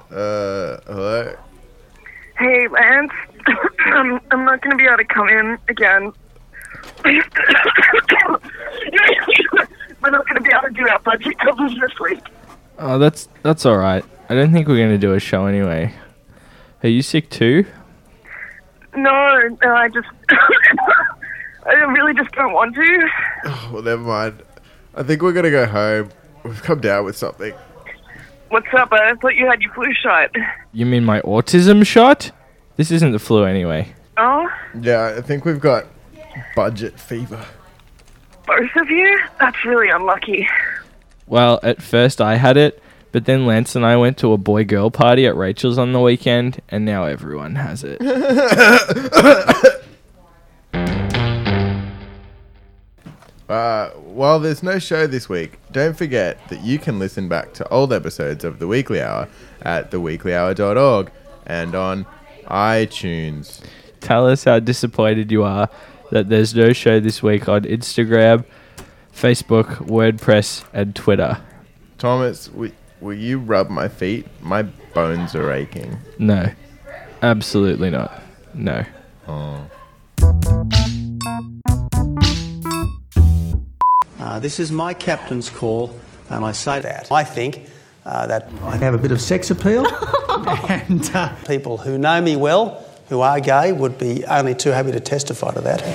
Hello? Hey, Lance. I'm not going to be able to come in again. We're not going to be able to do our budget covers this week. Oh, that's all right. I don't think we're going to do a show anyway. Are you sick too? No, I just... I really just don't want to. Oh, well, never mind. I think we're going to go home. We've come down with something. What's up? I thought you had your flu shot. You mean my autism shot? This isn't the flu anyway. Oh? Yeah, I think we've got budget fever. Both of you? That's really unlucky. Well, at first I had it, but then Lance and I went to a boy-girl party at Rachel's on the weekend, and now everyone has it. While there's no show this week, don't forget that you can listen back to old episodes of The Weekly Hour at theweeklyhour.org and on iTunes. Tell us how disappointed you are that there's no show this week on Instagram, Facebook, WordPress, and Twitter. Thomas, will you rub my feet? My bones are aching. No, absolutely not. No. Oh. This is my captain's call, and I say that. I think that I have a bit of sex appeal, and people who know me well, who are gay, would be only too happy to testify to that.